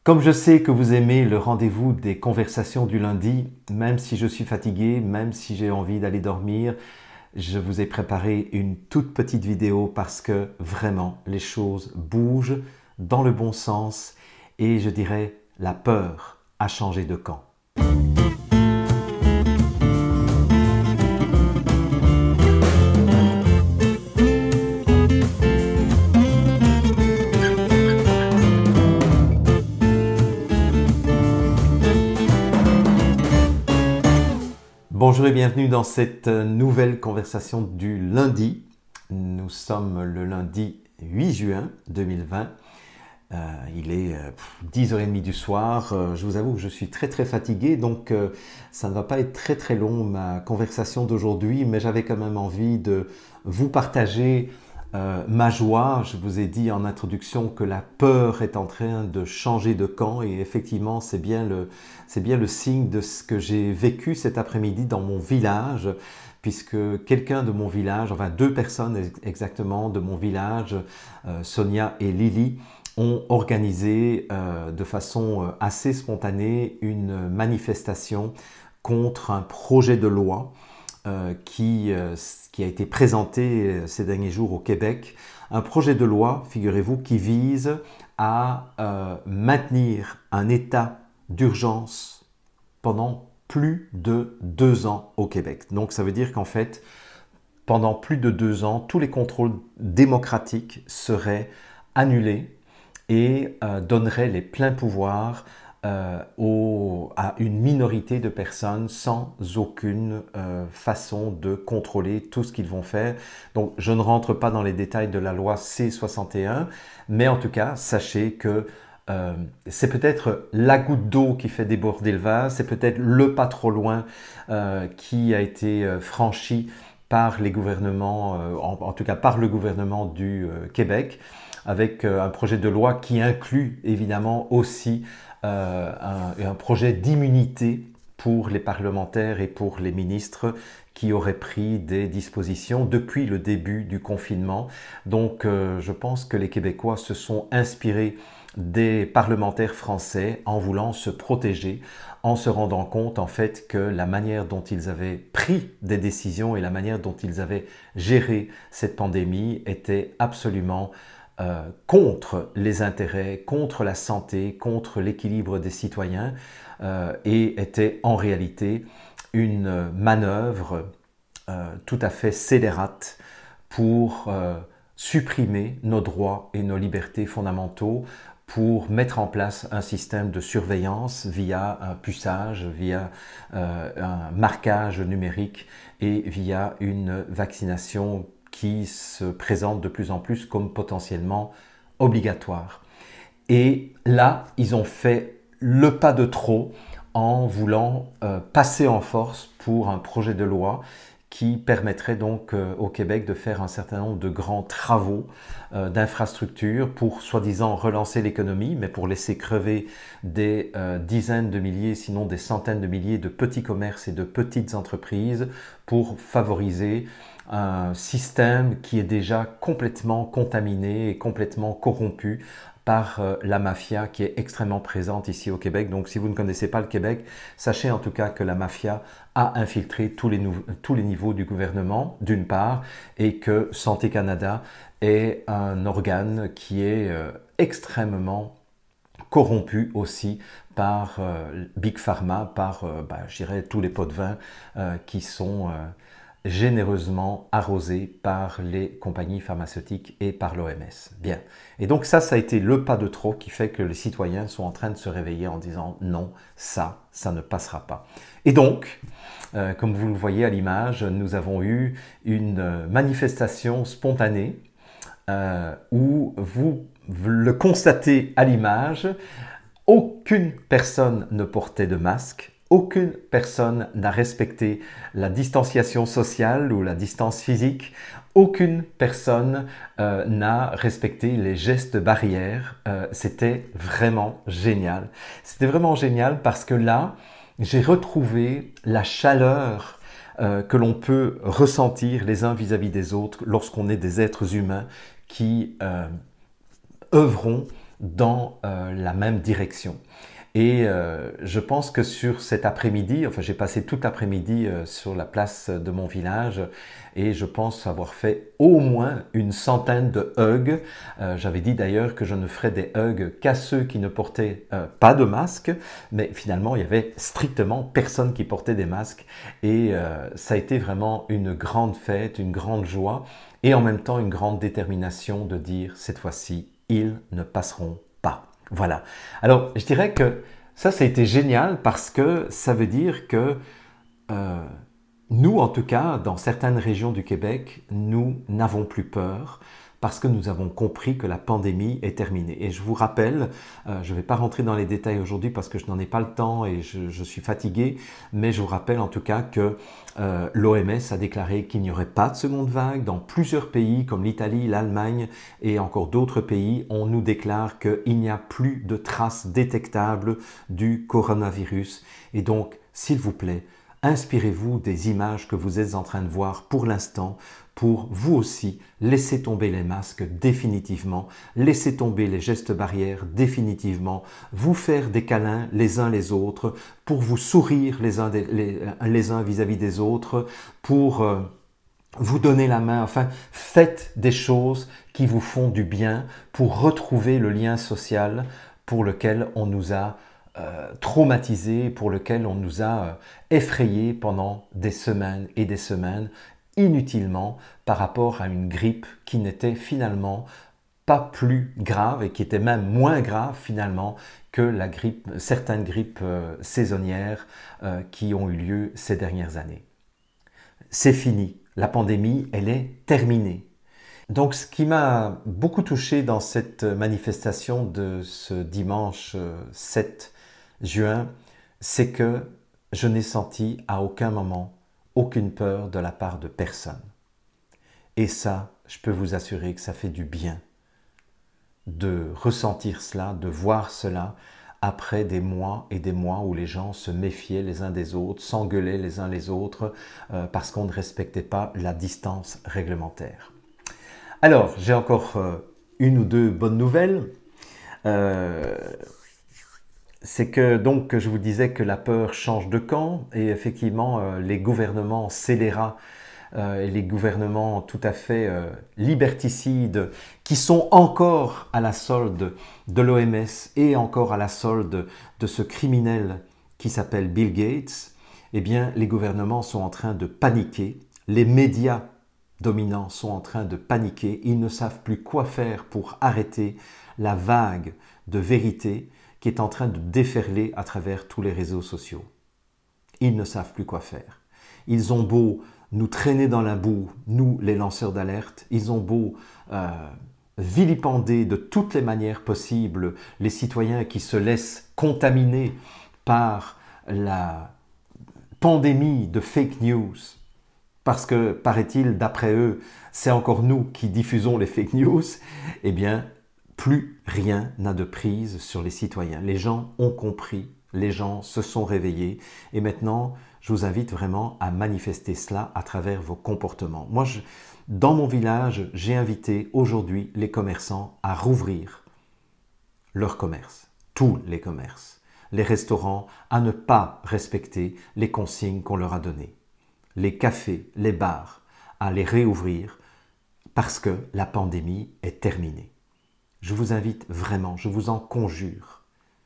Comme je sais que vous aimez le rendez-vous des conversations du lundi, même si je suis fatigué, même si j'ai envie d'aller dormir, je vous ai préparé une toute petite vidéo parce que vraiment les choses bougent dans le bon sens et je dirais la peur a changé de camp. Bonjour et bienvenue dans cette nouvelle conversation du lundi. Nous sommes le lundi 8 juin 2020. Il est 10h30 du soir. Je vous avoue que je suis très fatigué, donc ça ne va pas être très long ma conversation d'aujourd'hui, mais j'avais quand même envie de vous partager ma joie. Je vous ai dit en introduction que la peur est en train de changer de camp et effectivement c'est bien le signe de ce que j'ai vécu cet après-midi dans mon village, puisque quelqu'un de mon village, enfin 2 personnes exactement de mon village, Sonia et Lily, ont organisé de façon assez spontanée une manifestation contre un projet de loi qui a été présenté ces derniers jours au Québec. Un projet de loi, figurez-vous, qui vise à maintenir un état d'urgence pendant plus de 2 ans au Québec. Donc ça veut dire qu'en fait, pendant plus de 2 ans, tous les contrôles démocratiques seraient annulés et donnerait les pleins pouvoirs à une minorité de personnes sans aucune façon de contrôler tout ce qu'ils vont faire. Donc je ne rentre pas dans les détails de la loi C61, mais en tout cas, sachez que c'est peut-être la goutte d'eau qui fait déborder le vase, c'est peut-être le pas trop loin qui a été franchi par les gouvernements, en tout cas par le gouvernement du Québec, avec un projet de loi qui inclut évidemment aussi un projet d'immunité pour les parlementaires et pour les ministres qui auraient pris des dispositions depuis le début du confinement. Donc je pense que les Québécois se sont inspirés des parlementaires français en voulant se protéger, en se rendant compte en fait que la manière dont ils avaient pris des décisions et la manière dont ils avaient géré cette pandémie était absolument contre les intérêts, contre la santé, contre l'équilibre des citoyens et était en réalité une manœuvre tout à fait scélérate pour supprimer nos droits et nos libertés fondamentaux, pour mettre en place un système de surveillance via un puçage, via un marquage numérique et via une vaccination qui se présente de plus en plus comme potentiellement obligatoire. Et là, ils ont fait le pas de trop en voulant passer en force pour un projet de loi qui permettrait donc au Québec de faire un certain nombre de grands travaux d'infrastructures pour soi-disant relancer l'économie, mais pour laisser crever des dizaines de milliers, sinon des centaines de milliers de petits commerces et de petites entreprises pour favoriser un système qui est déjà complètement contaminé et complètement corrompu par la mafia qui est extrêmement présente ici au Québec. Donc si vous ne connaissez pas le Québec, sachez en tout cas que la mafia a infiltré tous les niveaux du gouvernement, d'une part, et que Santé Canada est un organe qui est extrêmement corrompu aussi par Big Pharma, par je dirais tous les pots de vin qui sont généreusement arrosés par les compagnies pharmaceutiques et par l'OMS. Bien. Et donc ça a été le pas de trop qui fait que les citoyens sont en train de se réveiller en disant non, ça ne passera pas. Et donc, comme vous le voyez à l'image, nous avons eu une manifestation spontanée où vous le constatez à l'image, aucune personne ne portait de masque. Aucune personne n'a respecté la distanciation sociale ou la distance physique. Aucune personne n'a respecté les gestes barrières. C'était vraiment génial. C'était vraiment génial parce que là, j'ai retrouvé la chaleur que l'on peut ressentir les uns vis-à-vis des autres lorsqu'on est des êtres humains qui œuvront dans la même direction. Et je pense que sur cet après-midi, enfin j'ai passé tout l'après-midi sur la place de mon village et je pense avoir fait au moins une centaine de hugs. J'avais dit d'ailleurs que je ne ferais des hugs qu'à ceux qui ne portaient pas de masque, mais finalement il y avait strictement personne qui portait des masques et ça a été vraiment une grande fête, une grande joie et en même temps une grande détermination de dire cette fois-ci, ils ne passeront pas. Voilà. Alors, je dirais que ça a été génial parce que ça veut dire que euh, nous, en tout cas, dans certaines régions du Québec, nous n'avons plus peur parce que nous avons compris que la pandémie est terminée. Et je vous rappelle, je ne vais pas rentrer dans les détails aujourd'hui parce que je n'en ai pas le temps et je suis fatigué, mais je vous rappelle en tout cas que l'OMS a déclaré qu'il n'y aurait pas de seconde vague. Dans plusieurs pays comme l'Italie, l'Allemagne et encore d'autres pays, on nous déclare qu'il n'y a plus de traces détectables du coronavirus. Et donc, s'il vous plaît, inspirez-vous des images que vous êtes en train de voir pour l'instant pour vous aussi laisser tomber les masques définitivement, laisser tomber les gestes barrières définitivement, vous faire des câlins les uns les autres, pour vous sourire les uns vis-à-vis des autres, pour vous donner la main, enfin faites des choses qui vous font du bien pour retrouver le lien social pour lequel on nous a traumatisés, pour lequel on nous a effrayés pendant des semaines et des semaines, inutilement par rapport à une grippe qui n'était finalement pas plus grave et qui était même moins grave finalement que la grippe, certaines grippes saisonnières qui ont eu lieu ces dernières années. C'est fini, la pandémie, elle est terminée. Donc ce qui m'a beaucoup touché dans cette manifestation de ce dimanche 7 juin, c'est que je n'ai senti à aucun moment aucune peur de la part de personne. Et ça, je peux vous assurer que ça fait du bien de ressentir cela, de voir cela après des mois et des mois où les gens se méfiaient les uns des autres, s'engueulaient les uns les autres parce qu'on ne respectait pas la distance réglementaire. Alors, j'ai encore une ou deux bonnes nouvelles. C'est que donc je vous disais que la peur change de camp et effectivement les gouvernements scélérats et les gouvernements tout à fait liberticides qui sont encore à la solde de l'OMS et encore à la solde de ce criminel qui s'appelle Bill Gates, eh bien les gouvernements sont en train de paniquer, les médias dominants sont en train de paniquer, ils ne savent plus quoi faire pour arrêter la vague de vérité qui est en train de déferler à travers tous les réseaux sociaux. Ils ne savent plus quoi faire. Ils ont beau nous traîner dans la boue, nous les lanceurs d'alerte, ils ont beau vilipender de toutes les manières possibles les citoyens qui se laissent contaminer par la pandémie de fake news, parce que, paraît-il, d'après eux, c'est encore nous qui diffusons les fake news, eh bien, plus rien n'a de prise sur les citoyens. Les gens ont compris, les gens se sont réveillés, et maintenant, je vous invite vraiment à manifester cela à travers vos comportements. Moi, dans mon village, j'ai invité aujourd'hui les commerçants à rouvrir leur commerce, tous les commerces, les restaurants à ne pas respecter les consignes qu'on leur a données, les cafés, les bars à les réouvrir parce que la pandémie est terminée. Je vous invite vraiment, je vous en conjure,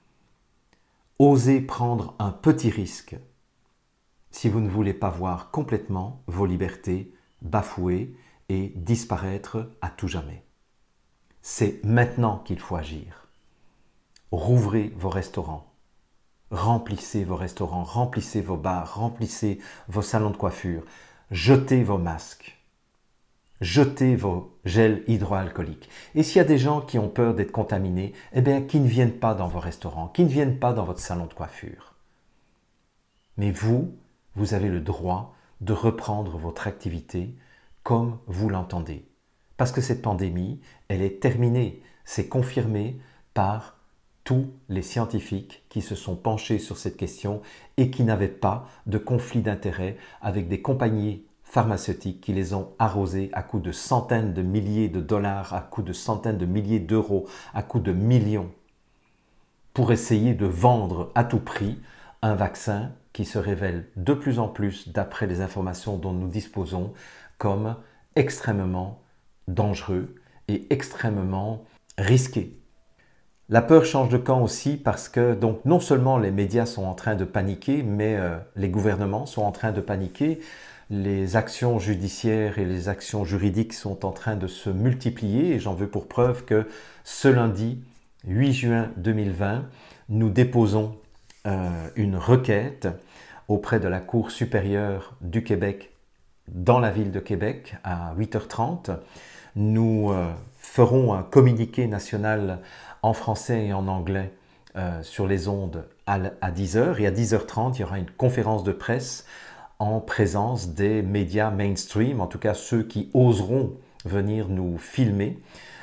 osez prendre un petit risque si vous ne voulez pas voir complètement vos libertés bafouées et disparaître à tout jamais. C'est maintenant qu'il faut agir. Rouvrez vos restaurants, remplissez vos restaurants, remplissez vos bars, remplissez vos salons de coiffure, jetez vos masques, jetez vos gels hydroalcooliques. Et s'il y a des gens qui ont peur d'être contaminés, eh bien, qu'ils ne viennent pas dans vos restaurants, qu'ils ne viennent pas dans votre salon de coiffure. Mais vous avez le droit de reprendre votre activité comme vous l'entendez. Parce que cette pandémie, elle est terminée. C'est confirmé par tous les scientifiques qui se sont penchés sur cette question et qui n'avaient pas de conflit d'intérêts avec des compagnies pharmaceutiques qui les ont arrosés à coups de centaines de milliers de dollars, à coups de centaines de milliers d'euros, à coups de millions, pour essayer de vendre à tout prix un vaccin qui se révèle de plus en plus, d'après les informations dont nous disposons, comme extrêmement dangereux et extrêmement risqué. La peur change de camp aussi parce que donc, non seulement les médias sont en train de paniquer, mais les gouvernements sont en train de paniquer. Les actions judiciaires et les actions juridiques sont en train de se multiplier et j'en veux pour preuve que ce lundi 8 juin 2020, nous déposons une requête auprès de la Cour supérieure du Québec dans la ville de Québec à 8h30. Nous ferons un communiqué national en français et en anglais sur les ondes à 10h et à 10h30, il y aura une conférence de presse en présence des médias mainstream, en tout cas ceux qui oseront venir nous filmer.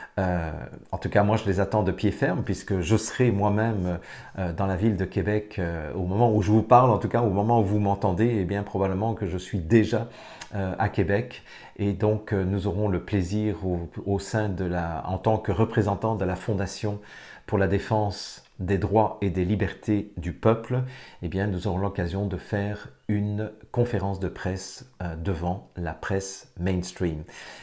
En tout cas, moi, je les attends de pied ferme puisque je serai moi-même dans la ville de Québec au moment où je vous parle, en tout cas au moment où vous m'entendez, et bien probablement que je suis déjà à Québec et donc nous aurons le plaisir au sein de en tant que représentant de la Fondation pour la défense des droits et des libertés du peuple, eh bien, nous aurons l'occasion de faire une conférence de presse devant la presse mainstream.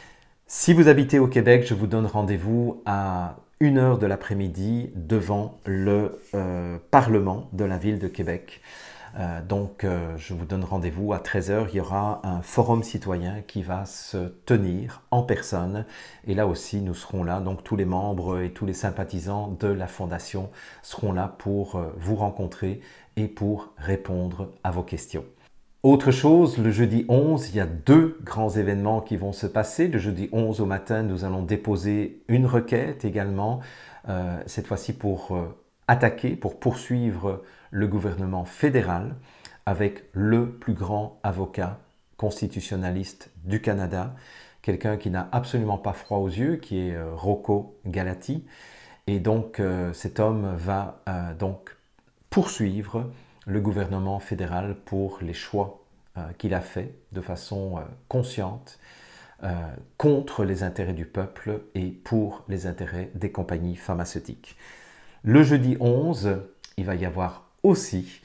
Si vous habitez au Québec, je vous donne rendez-vous à 1h de l'après-midi devant le Parlement de la ville de Québec. Donc, je vous donne rendez-vous à 13h. Il y aura un forum citoyen qui va se tenir en personne. Et là aussi, nous serons là. Donc, tous les membres et tous les sympathisants de la Fondation seront là pour vous rencontrer et pour répondre à vos questions. Autre chose, le jeudi 11, il y a 2 grands événements qui vont se passer. Le jeudi 11 au matin, nous allons déposer une requête également, cette fois-ci pour attaquer, pour poursuivre le gouvernement fédéral avec le plus grand avocat constitutionnaliste du Canada, quelqu'un qui n'a absolument pas froid aux yeux, qui est Rocco Galati. Et donc cet homme va donc poursuivre le gouvernement fédéral pour les choix qu'il a fait de façon consciente contre les intérêts du peuple et pour les intérêts des compagnies pharmaceutiques. Le jeudi 11, il va y avoir aussi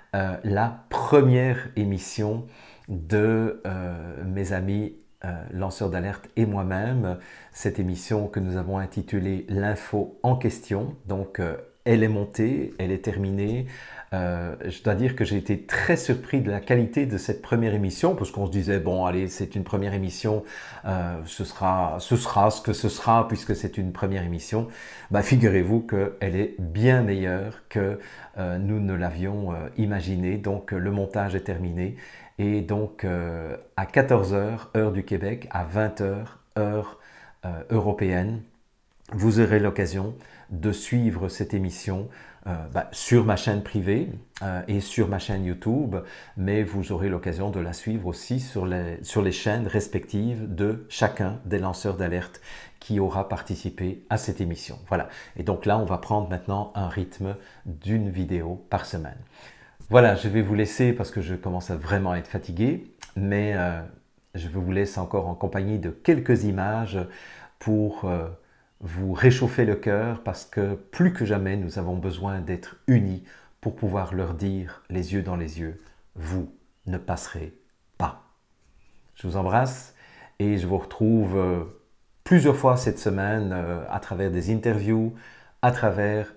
la première émission de mes amis lanceurs d'alerte et moi-même, cette émission que nous avons intitulée L'info en question. Donc, elle est montée, elle est terminée. Je dois dire que j'ai été très surpris de la qualité de cette première émission parce qu'on se disait, bon, allez, c'est une première émission, ce sera ce que ce sera puisque c'est une première émission. Bah, figurez-vous qu'elle est bien meilleure que nous ne l'avions imaginé. Donc, le montage est terminé. Et donc, à 14h, heure du Québec, à 20h, heure européenne, vous aurez l'occasion de suivre cette émission sur ma chaîne privée et sur ma chaîne YouTube, mais vous aurez l'occasion de la suivre aussi sur les chaînes respectives de chacun des lanceurs d'alerte qui aura participé à cette émission. Voilà. Et donc là, on va prendre maintenant un rythme d'une vidéo par semaine. Voilà, je vais vous laisser parce que je commence à vraiment être fatigué, mais je vous laisse encore en compagnie de quelques images pour vous réchauffer le cœur parce que plus que jamais, nous avons besoin d'être unis pour pouvoir leur dire les yeux dans les yeux, vous ne passerez pas. Je vous embrasse et je vous retrouve plusieurs fois cette semaine à travers des interviews, à travers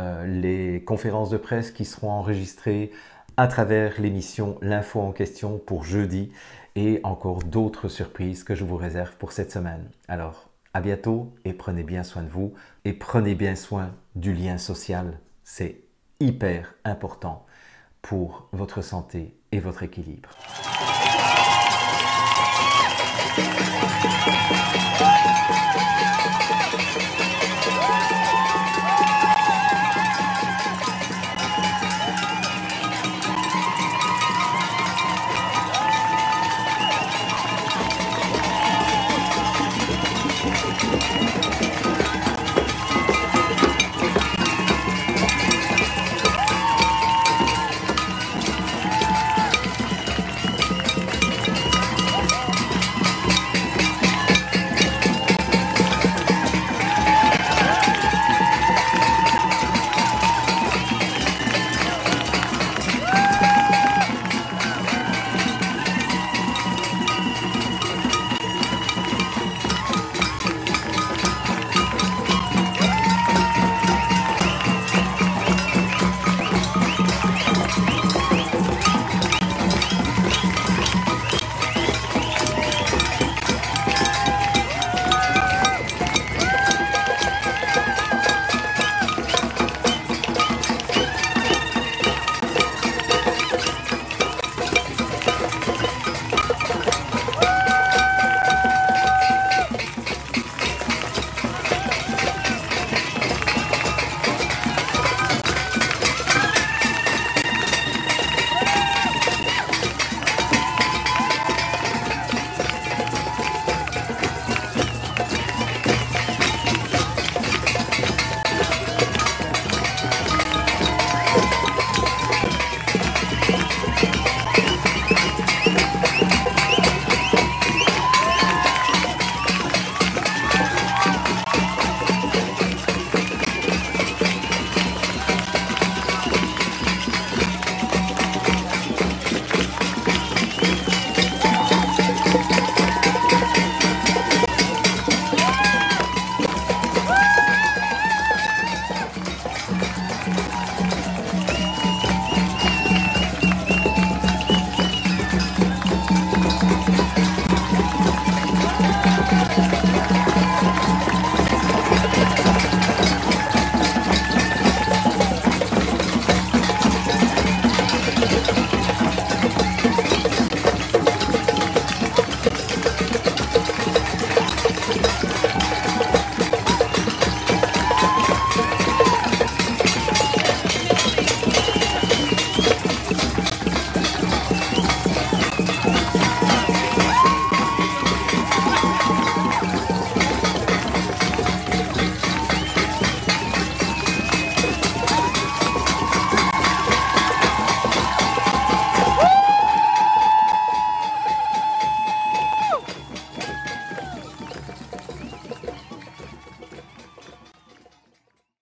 les conférences de presse qui seront enregistrées, à travers l'émission L'info en question pour jeudi et encore d'autres surprises que je vous réserve pour cette semaine. Alors, à bientôt et prenez bien soin de vous et prenez bien soin du lien social. C'est hyper important pour votre santé et votre équilibre.